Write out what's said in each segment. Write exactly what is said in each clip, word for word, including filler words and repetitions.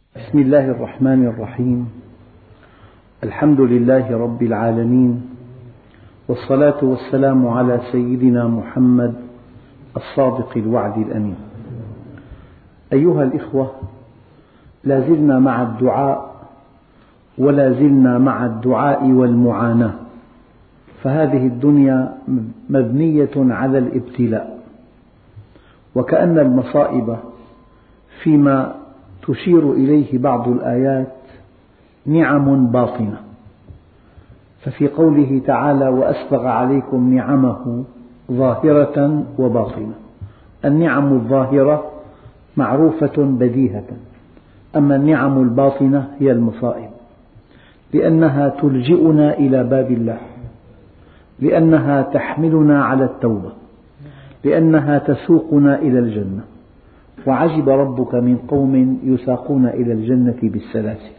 بسم الله الرحمن الرحيم. الحمد لله رب العالمين، والصلاة والسلام على سيدنا محمد الصادق الوعد الأمين. أيها الإخوة، لا زلنا مع الدعاء، ولا زلنا مع الدعاء والمعاناة، فهذه الدنيا مبنية على الابتلاء، وكأن المصائب فيما تشير إليه بعض الآيات نعم باطنة، ففي قوله تعالى: وأسبغ عليكم نعمه ظاهرة وباطنة. النعم الظاهرة معروفة بديهة، أما النعم الباطنة هي المصائب، لأنها تلجئنا إلى باب الله، لأنها تحملنا على التوبة، لأنها تسوقنا إلى الجنة. وعجب ربك من قوم يساقون إلى الجنة بالسلاسل.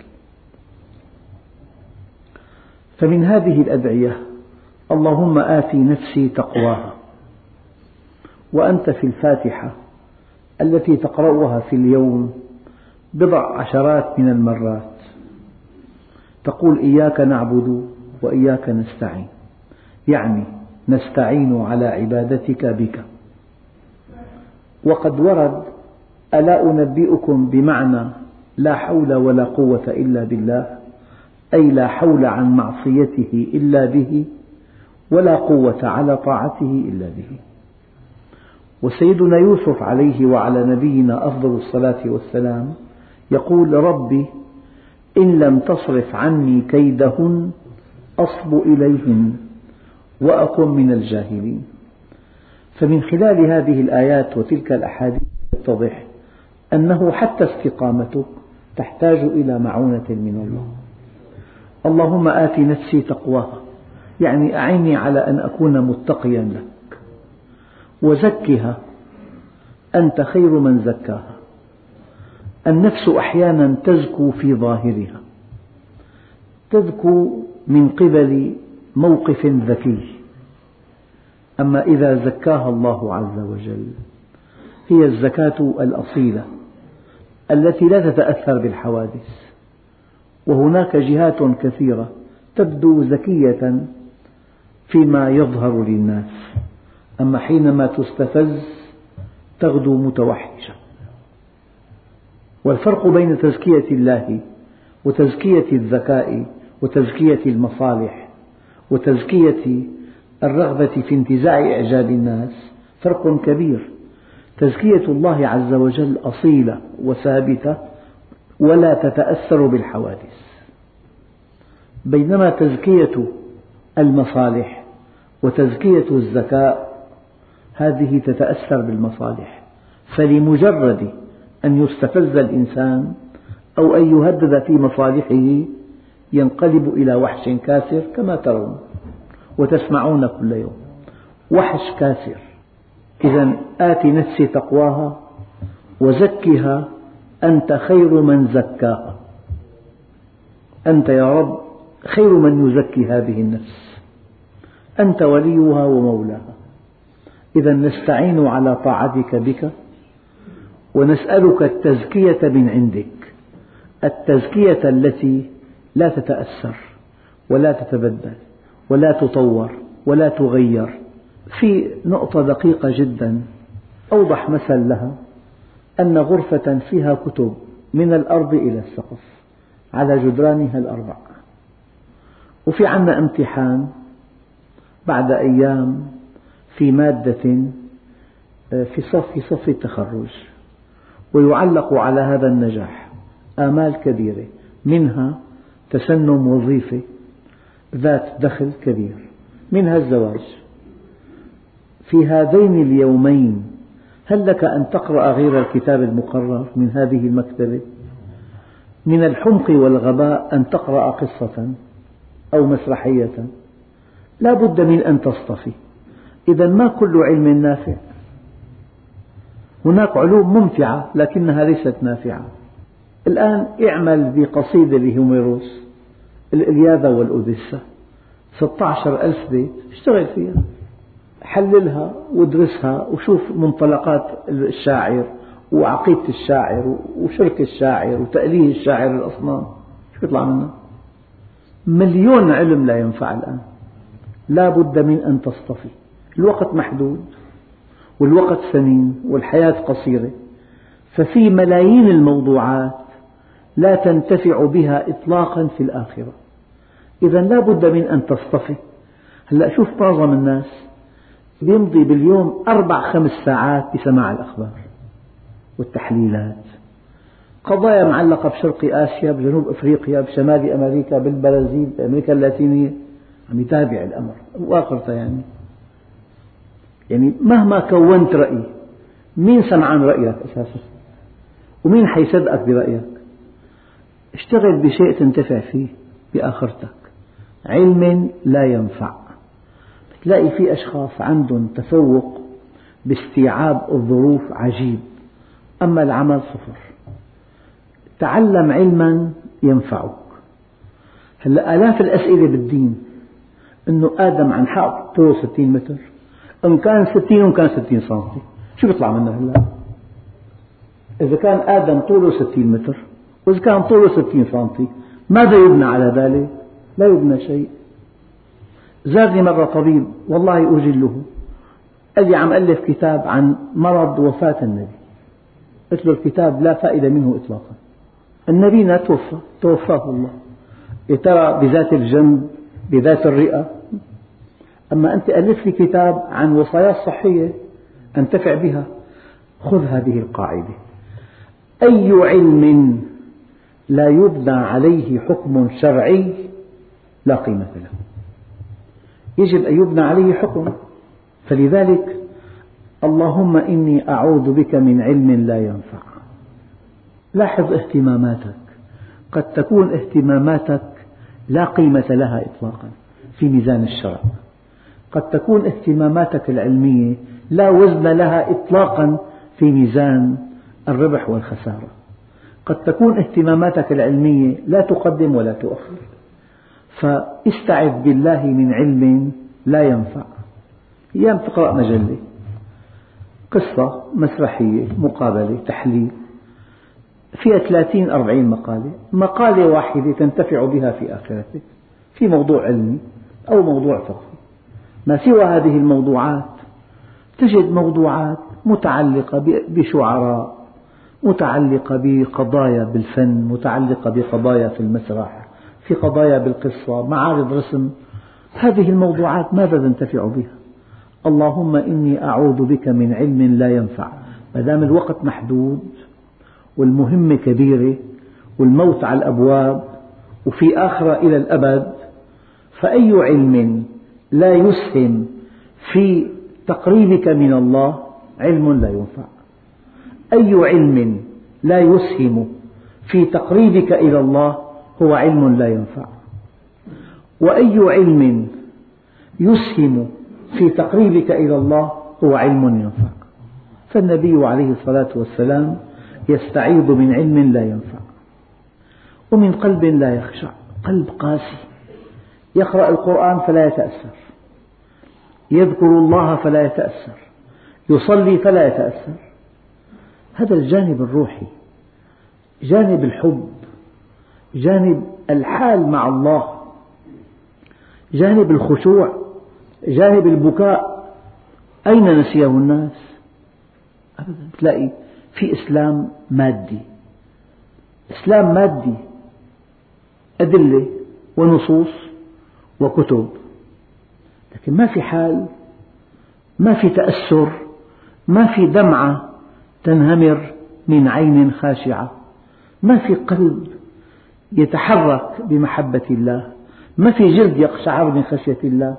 فمن هذه الأدعية: اللهم آت نفسي تقواها. وأنت في الفاتحة التي تقرأها في اليوم بضع عشرات من المرات تقول: إياك نعبد وإياك نستعين، يعني نستعين على عبادتك بك. وقد ورد: ألا أنبئكم بمعنى لا حول ولا قوة إلا بالله، أي لا حول عن معصيته إلا به، ولا قوة على طاعته إلا به. وسيدنا يوسف عليه وعلى نبينا أفضل الصلاة والسلام يقول: ربي إن لم تصرف عني كيدهن أصب إليهن وأكن من الجاهلين. فمن خلال هذه الآيات وتلك الأحاديث يتضح أنه حتى استقامتك تحتاج إلى معونة من الله. اللهم آت نفسي تقواها، يعني أعني على أن أكون متقيا لك. وزكها، أنت خير من زكاها. النفس أحيانا تزكو في ظاهرها، تزكو من قبل موقف ذكي، أما إذا زكاها الله عز وجل هي الزكاة الأصيلة التي لا تتأثر بالحوادث. وهناك جهات كثيرة تبدو ذكية فيما يظهر للناس، أما حينما تستفز تغدو متوحشة. والفرق بين تزكية الله وتزكية الذكاء وتزكية المصالح وتزكية الرغبة في انتزاع إعجاب الناس فرق كبير. تزكية الله عز وجل أصيلة وثابتة ولا تتأثر بالحوادث، بينما تزكية المصالح وتزكية الذكاء هذه تتأثر بالمصالح. فلمجرد أن يستفز الإنسان أو أن يهدد في مصالحه ينقلب إلى وحش كاسر، كما ترون وتسمعون كل يوم: وحش كاسر. إذا آت نفسي تقواها وزكها، أنت خير من زكاها. أنت يا رب خير من يزكي هذه النفس، أنت وليها ومولاها. إذا نستعين على طاعتك بك، ونسألك التزكية من عندك، التزكية التي لا تتأثر ولا تتبدل ولا تطور ولا تغير. في نقطة دقيقة جدا أوضح مثل لها: أن غرفة فيها كتب من الأرض إلى السقف على جدرانها الأربع، وفي عنا امتحان بعد أيام في مادة في صف في صف التخرج، ويعلق على هذا النجاح آمال كبيرة، منها تسنم وظيفة ذات دخل كبير، منها الزواج. في هذين اليومين هل لك أن تقرأ غير الكتاب المقرر من هذه المكتبة؟ من الحمق والغباء أن تقرأ قصة أو مسرحية، لا بد من أن تصطفي. إذا ما كل علم نافع، هناك علوم ممتعة لكنها ليست نافعة. الآن اعمل بقصيدة لهوميروس، الإلياذة والأوديسا، ستة عشر ألف بيت، اشتغل فيها، حللها وادرسها وشوف منطلقات الشاعر وعقيدة الشاعر وشرك الشاعر وتأليه الشاعر الأصنام، شو يطلع منه؟ مليون علم لا ينفع الآن. لا بد من أن تصطفي. الوقت محدود والوقت ثمين والحياة قصيرة، ففي ملايين الموضوعات لا تنتفع بها إطلاقا في الآخرة. إذا لا بد من أن تصطفي. هلأ شوف معظم الناس يمضي باليوم أربع خمس ساعات بسماع الأخبار والتحليلات، قضايا معلقة بشرق آسيا، بجنوب أفريقيا، بشمال أمريكا، بالبرازيل، بأمريكا اللاتينية، عم يتابع الأمر وآخرته. يعني يعني مهما كونت رأي، مين سمعان رأيك أساسا؟ ومين حيصدقك برأيك؟ اشتغل بشيء تنتفع فيه بآخرتك. علم لا ينفع. تلاقي في أشخاص عندهم تفوق باستيعاب الظروف عجيب، أما العمل صفر. تعلم علما ينفعك. هلأ آلاف الأسئلة بالدين، أنه آدم عن حائط طوله ستين متر، إن كان ستين وإن كان ستين سنتي، شو بيطلع منه هلأ؟ إذا كان آدم طوله ستين متر وإذا كان طوله ستين سنتي، ماذا يبنى على ذلك؟ لا يبنى شيء. زارني مرة طبيب والله أجله، قال لي عم ألف كتاب عن مرض وفاة النبي. قلت له الكتاب لا فائدة منه إطلاقا، النبي توفى توفاه الله، يا ترى بذات الجنب بذات الرئة؟ أما أنت ألف لي كتاب عن وصايا صحية أنتفع بها. خذ هذه القاعدة: أي علم لا يبنى عليه حكم شرعي لا قيمة له. يجب أن يبنى عليه حكم. فلذلك اللهم إني أعوذ بك من علم لا ينفع. لاحظ اهتماماتك، قد تكون اهتماماتك لا قيمة لها إطلاقا في ميزان الشرع، قد تكون اهتماماتك العلمية لا وزن لها إطلاقا في ميزان الربح والخسارة، قد تكون اهتماماتك العلمية لا تقدم ولا تؤخر. فاستعذ بالله من علم لا ينفع. أيام تقرأ مجلة، قصة، مسرحية، مقابلة، تحليل، فيها ثلاثين أربعين مقالة، مقالة واحدة تنتفع بها في آخرتك في موضوع علمي أو موضوع فقهي. ما سوى هذه الموضوعات تجد موضوعات متعلقة بشعراء، متعلقة بقضايا بالفن، متعلقة بقضايا في المسرح، في قضايا بالقصة، معارض رسم. هذه الموضوعات ماذا تنتفع بها؟ اللهم إني أعوذ بك من علم لا ينفع. ما دام الوقت محدود والمهمة كبيرة والموت على الأبواب وفي آخرة إلى الأبد، فأي علم لا يسهم في تقريبك من الله علم لا ينفع. أي علم لا يسهم في تقريبك إلى الله هو علم لا ينفع. وأي علم يسهم في تقريبك إلى الله هو علم ينفع. فالنبي عليه الصلاة والسلام يستعيذ من علم لا ينفع، ومن قلب لا يخشع، قلب قاسي، يقرأ القرآن فلا يتأثر، يذكر الله فلا يتأثر، يصلي فلا يتأثر. هذا الجانب الروحي، جانب الحب، جانب الحال مع الله، جانب الخشوع، جانب البكاء، أين نسيه الناس؟ أبدا. تلاقي في إسلام مادي، إسلام مادي، أدلة ونصوص وكتب، لكن ما في حال، ما في تأثر، ما في دمعة تنهمر من عين خاشعة، ما في قلب يتحرك بمحبة الله، ما في جلد يقشعر من خشية الله.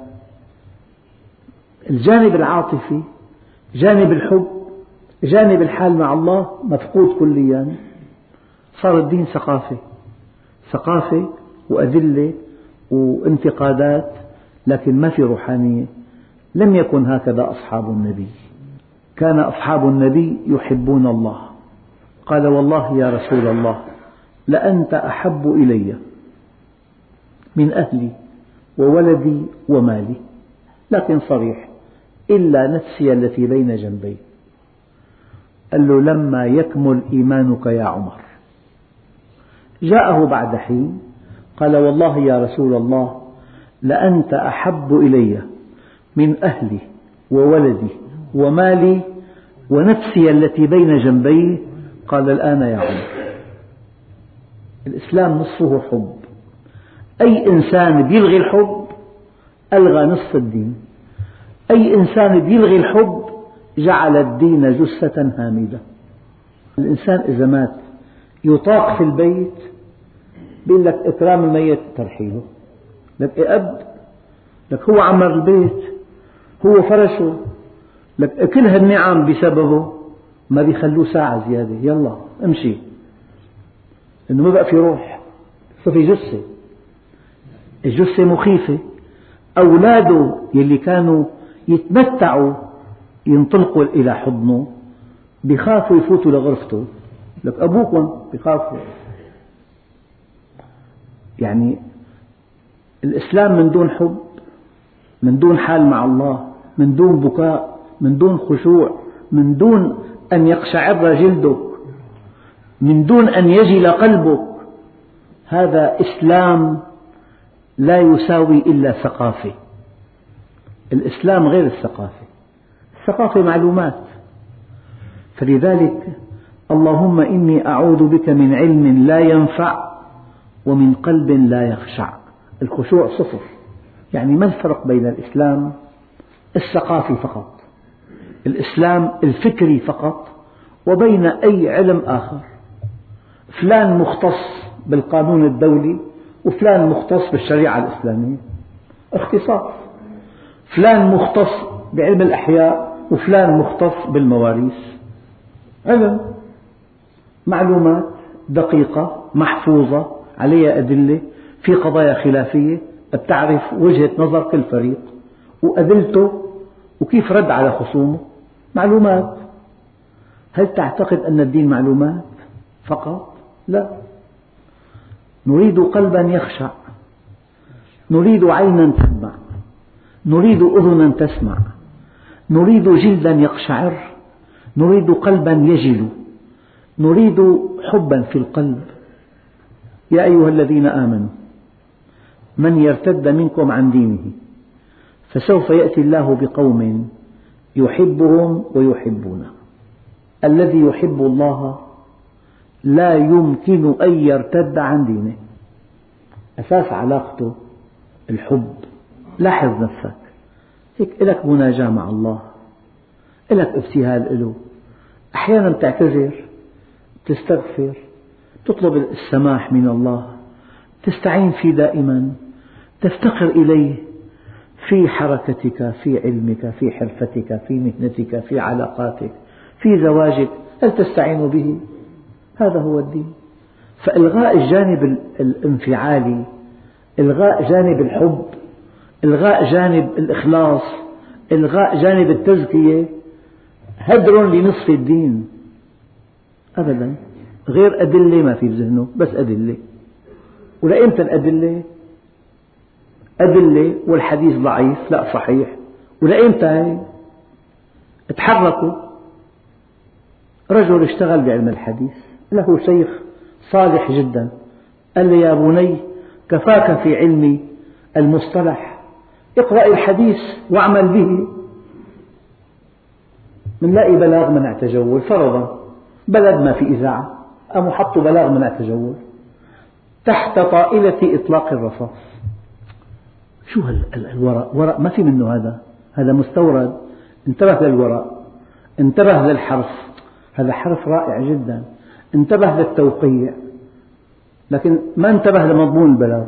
الجانب العاطفي، جانب الحب، جانب الحال مع الله مفقود كليا. صار الدين ثقافة، ثقافة وأدلة وانتقادات، لكن ما في روحانية. لم يكن هكذا أصحاب النبي. كان أصحاب النبي يحبون الله. قال والله يا رسول الله لأنت أحب إلي من أهلي وولدي ومالي، لكن صريح، إلا نفسي التي بين جنبي. قال له لما يكمل إيمانك يا عمر. جاءه بعد حين قال والله يا رسول الله لأنت أحب إلي من أهلي وولدي ومالي ونفسي التي بين جنبي. قال الآن يا عمر. الإسلام نصفه حب، أي إنسان بيلغي الحب ألغى نصف الدين، أي إنسان بيلغي الحب جعل الدين جثة هامدة. الإنسان إذا مات يطاق في البيت بيقول لك إكرام الميت ترحيله، لك إيه أب، لك هو عمر البيت، هو فرشه، لك كل هالنعم بسببه ما بيخلوه ساعة زيادة، يلا امشي، إنه ما بقى في روح، صفي جثة. الجثة مخيفة. أولاده يلي كانوا يتمتعوا ينطلقوا إلى حضنه بيخافوا يفوتوا لغرفته، لك أبوكم بيخافوا. يعني الإسلام من دون حب، من دون حال مع الله، من دون بكاء، من دون خشوع، من دون أن يقشعر جلدك، من دون أن يجل قلبك، هذا إسلام لا يساوي إلا ثقافة. الإسلام غير الثقافة، الثقافة معلومات. فلذلك اللهم إني أعوذ بك من علم لا ينفع ومن قلب لا يخشع. الخشوع صفر. يعني ما الفرق بين الإسلام الثقافي فقط، الإسلام الفكري فقط، وبين أي علم آخر؟ فلان مختص بالقانون الدولي وفلان مختص بالشريعة الإسلامية، اختصاص. فلان مختص بعلم الأحياء وفلان مختص بالمواريث، علم، معلومات دقيقة محفوظة عليها أدلة، في قضايا خلافية بتعرف وجهة نظر كل فريق وأدلته وكيف رد على خصومه، معلومات. هل تعتقد أن الدين معلومات فقط؟ لا. نريد قلبا يخشع، نريد عينا تدمع، نريد أذنا تسمع، نريد جلدا يقشعر، نريد قلبا يجل، نريد حبا في القلب. يا أيها الذين آمنوا من يرتد منكم عن دينه فسوف يأتي الله بقوم يحبهم ويحبونه. الذي يحب الله لا يمكن أن يرتد عن دينه، أساس علاقته الحب. لاحظ نفسك، هيك لك مناجاة مع الله، لك ابتهال له، أحيانا تعتذر، تستغفر، تطلب السماح من الله، تستعين فيه دائما، تفتقر إليه في حركتك، في علمك، في حرفتك، في مهنتك، في علاقاتك، في زواجك، هل تستعين به؟ هذا هو الدين. فإلغاء الجانب الانفعالي، إلغاء جانب الحب، إلغاء جانب الإخلاص، إلغاء جانب التزكية هدر لنصف الدين. أبدا، غير أدلة ما في بذهنه، بس أدلة. ولأمتى الأدلة؟ أدلة والحديث ضعيف لا صحيح، ولأمتى؟ تحركوا. رجل اشتغل بعلم الحديث، له شيخ صالح جدا، قال لي يا بني كفاك في علم المصطلح، اقرأ الحديث واعمل به. منلاقي بلاغ منع تجول فرضا، بلد ما في إذاعة، قاموا حطوا بلاغ منع تجول تحت طائلة إطلاق الرصاص. شو هالورق؟ ورق ما في منه، هذا هذا مستورد. انتبه للورق، انتبه للحرف، هذا حرف رائع جدا، انتبه للتوقيع، لكن ما انتبه لمضمون البلاغ.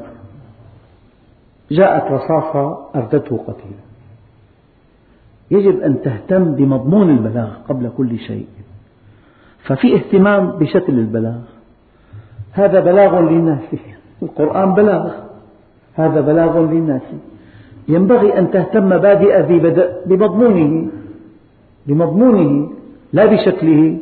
جاءت رصاصة أردته قتيلا. يجب أن تهتم بمضمون البلاغ قبل كل شيء. ففي اهتمام بشكل البلاغ، هذا بلاغ للناس، القرآن بلاغ، هذا بلاغ للناس. ينبغي أن تهتم بادئ ذي بدء بمضمونه، بمضمونه لا بشكله.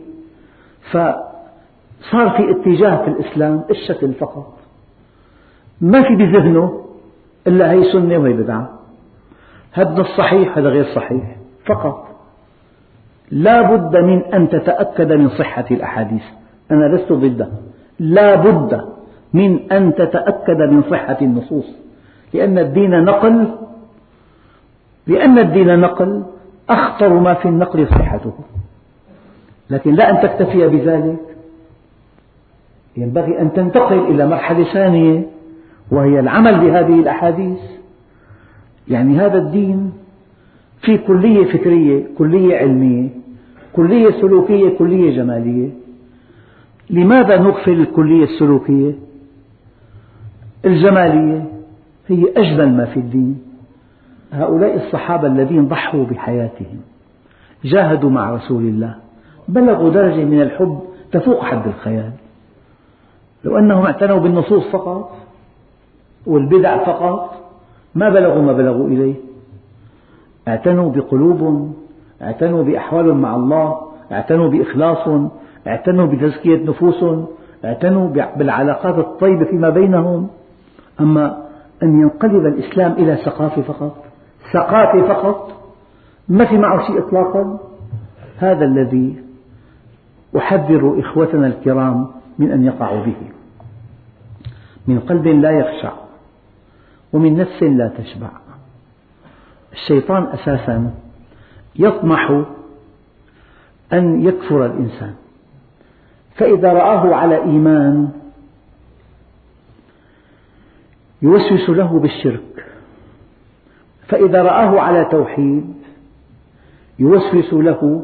فصار في اتجاه في الإسلام الشكل فقط، ما في بذهنه إلا هي سنة وهي بدعة، هذا الصحيح هذا غير صحيح فقط. لا بد من أن تتأكد من صحة الأحاديث، أنا لست ضدها، لا بد من أن تتأكد من صحة النصوص، لأن الدين نقل، لأن الدين نقل أخطر ما في النقل صحته، لكن لا أن تكتفي بذلك، ينبغي أن تنتقل إلى مرحلة ثانية وهي العمل بهذه الأحاديث. يعني هذا الدين في كلية فكرية، كلية علمية، كلية سلوكية، كلية جمالية. لماذا نغفل الكلية السلوكية؟ الجمالية هي أجمل ما في الدين. هؤلاء الصحابة الذين ضحوا بحياتهم، جاهدوا مع رسول الله، بلغوا درجة من الحب تفوق حد الخيال. لو أنهم اعتنوا بالنصوص فقط والبدع فقط ما بلغوا ما بلغوا إليه. اعتنوا بقلوبهم، اعتنوا بأحوالهم مع الله، اعتنوا بإخلاصهم، اعتنوا بتزكية نفوسهم، اعتنوا بالعلاقات الطيبة فيما بينهم. أما أن ينقلب الإسلام إلى ثقافة فقط، ثقافة فقط ما في معه شيء إطلاقا، هذا الذي أحذر إخوتنا الكرام من أن يقعوا به. من قلب لا يخشع ومن نفس لا تشبع. الشيطان أساسا يطمح أن يكفر الإنسان، فإذا رآه على إيمان يوسوس له بالشرك، فإذا رآه على توحيد يوسوس له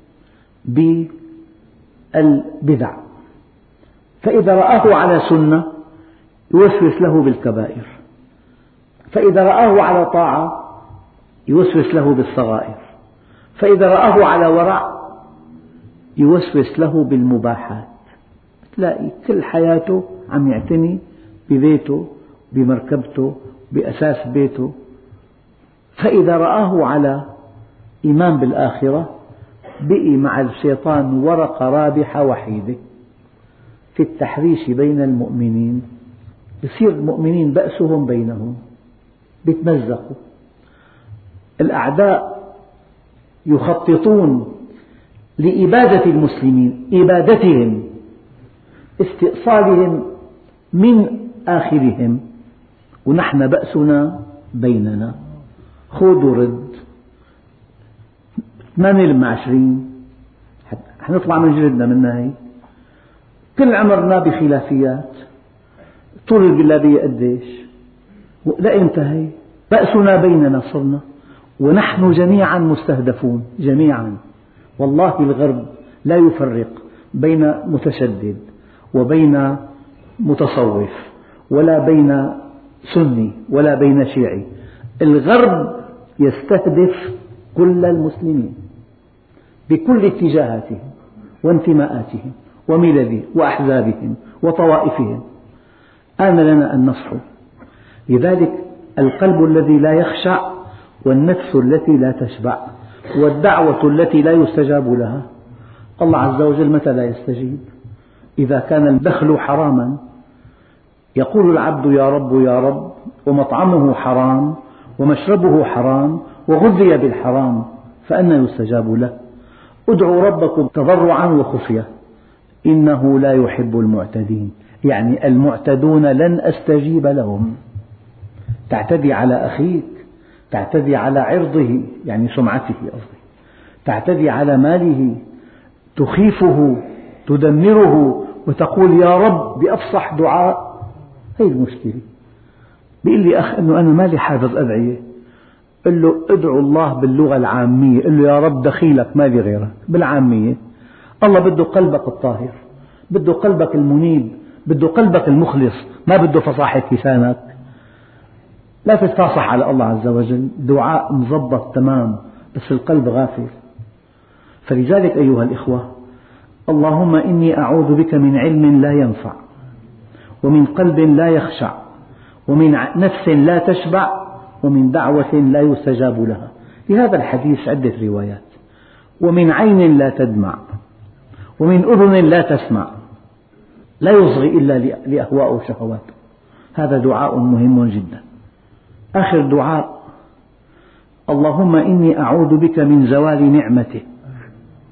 بالبدع، فإذا رآه على سنة يوسوس له بالكبائر، فإذا رآه على طاعة يوسوس له بالصغائر، فإذا رآه على ورع يوسوس له بالمباحات. تلاقي كل حياته عم يعتني ببيته، بمركبته، بأساس بيته. فإذا رآه على إيمان بالآخرة بقي مع الشيطان ورقة رابحة وحيدة في التحريش بين المؤمنين. يصير المؤمنين بأسهم بينهم، يتمزقوا. الأعداء يخططون لإبادة المسلمين، إبادتهم، استئصالهم من آخرهم، ونحن بأسنا بيننا، خذ ورد. ثمانية لما عشرين حنطلع من جلدنا من هاي، كل عمرنا بخلافيات. طول الجلابية قديش؟ لا انتهي، بأسنا بيننا صرنا، ونحن جميعا مستهدفون جميعا. والله الغرب لا يفرق بين متشدد وبين متصوف ولا بين سني ولا بين شيعي. الغرب يستهدف كل المسلمين بكل اتجاهاتهم وانتماءاتهم ومللهم وأحزابهم وطوائفهم. آن لنا أن نصحو. لذلك القلب الذي لا يخشع، والنفس التي لا تشبع، والدعوة التي لا يستجاب لها. الله عز وجل متى لا يستجيب؟ إذا كان الدخل حراما، يقول العبد يا رب يا رب، ومطعمه حرام ومشربه حرام وغذي بالحرام، فأنى يستجاب له؟ ادعوا ربكم تضرعا وخفية إنه لا يحب المعتدين. يعني المعتدون لن أستجيب لهم. تعتدي على أخيك، تعتدي على عرضه يعني سمعته قصدي، تعتدي على ماله، تخيفه، تدمره، وتقول يا رب بأفصح دعاء. هي المشكلة. بيقول لي أخ أنه أنا مالي حافظ أدعية، قل له ادعو الله باللغة العامية، قل له يا رب دخيلك مالي غيرك بالعامية. الله بده قلبك الطاهر، بده قلبك المنيب، بده قلبك المخلص، ما بده فصاحة لسانك. لا تتفاصح على الله عز وجل، دعاء مضبط تمام بس القلب غافل. فلذلك أيها الإخوة، اللهم إني أعوذ بك من علم لا ينفع، ومن قلب لا يخشع، ومن نفس لا تشبع، ومن دعوة لا يستجاب لها. لهذا الحديث عدة روايات. ومن عين لا تدمع، ومن أذن لا تسمع، لا يصغي إلا لأهواء وشهواته. هذا دعاء مهم جدا. آخر دعاء: اللهم إني أعوذ بك من زوال نعمتك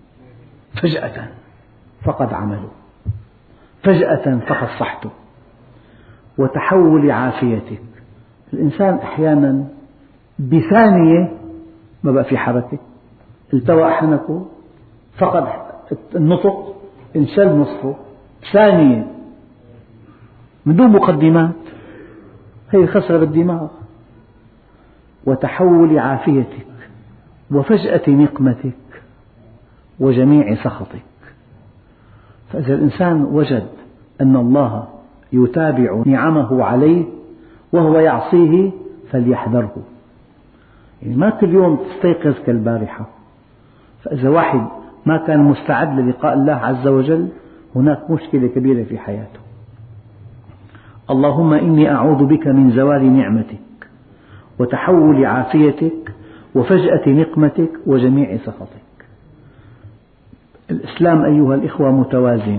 فجأة فقد عمله، فجأة فقد صحته، وتحول عافيتك. الإنسان أحيانا بثانية ما بقى في حركة، التوى حنكه، فقد النطق، انشل نصفه ثانية من دون مقدمات، هي خسر الدماغ. وتحول عافيتك وفجأة نقمتك وجميع سخطك. فإذا الإنسان وجد أن الله يتابع نعمه عليه وهو يعصيه فليحذره، يعني ما كل يوم تستيقظ كالبارحة. فإذا واحد ما كان مستعد للقاء الله عز وجل هناك مشكلة كبيرة في حياته. اللهم إني أعوذ بك من زوال نعمتك وتحول عافيتك وفجأة نقمتك وجميع سخطك. الإسلام أيها الإخوة متوازن،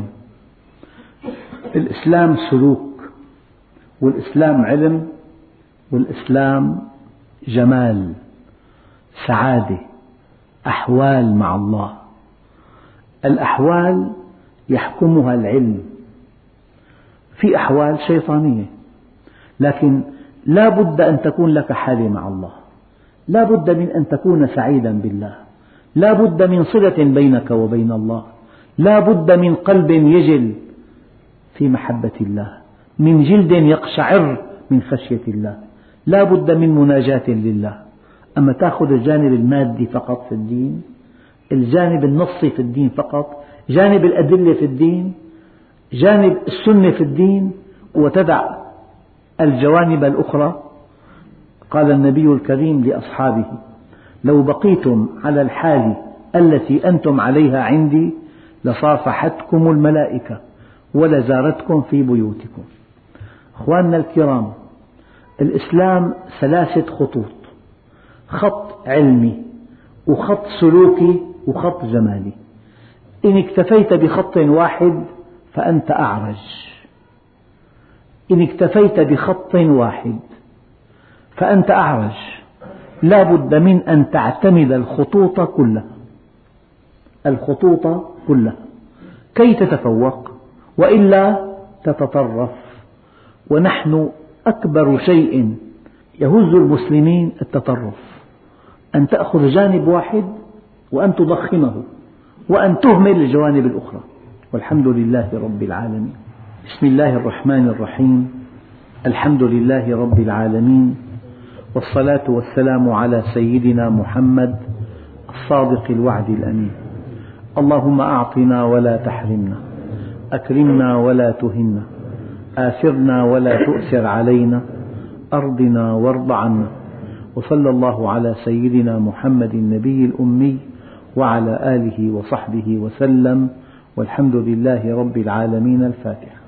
الإسلام سلوك، والإسلام علم، والإسلام جمال، سعادة، أحوال مع الله. الأحوال يحكمها العلم، في أحوال شيطانية، لكن لا بد أن تكون لك حالة مع الله، لا بد من أن تكون سعيدا بالله، لا بد من صلة بينك وبين الله، لا بد من قلب يجل في محبة الله، من جلد يقشعر من خشية الله، لا بد من مناجاة لله. أما تأخذ الجانب المادي فقط في الدين، الجانب النصي في الدين فقط، جانب الأدلة في الدين، جانب السنة في الدين، وتدع الجوانب الأخرى. قال النبي الكريم لأصحابه: لو بقيتم على الحال التي أنتم عليها عندي لصافحتكم الملائكة ولزارتكم في بيوتكم. أخواننا الكرام، الإسلام ثلاثة خطوط: خط علمي، وخط سلوكي، وخط جمالي. إن اكتفيت بخط واحد فأنت أعرج، إن اكتفيت بخط واحد فأنت أعرج. لا بد من أن تعتمد الخطوط كلها، الخطوط كلها كي تتفوق، وإلا تتطرف. ونحن أكبر شيء يهز المسلمين التطرف، أن تأخذ جانب واحد وأن تضخمه وأن تهمل الجوانب الأخرى. والحمد لله رب العالمين. بسم الله الرحمن الرحيم. الحمد لله رب العالمين، والصلاة والسلام على سيدنا محمد الصادق الوعد الأمين. اللهم أعطنا ولا تحرمنا، أكرمنا ولا تهنا، آثرنا ولا تؤثر علينا، أرضنا وارض عنا. وصلى الله على سيدنا محمد النبي الأمي وعلى آله وصحبه وسلم، والحمد لله رب العالمين. الفاتحة.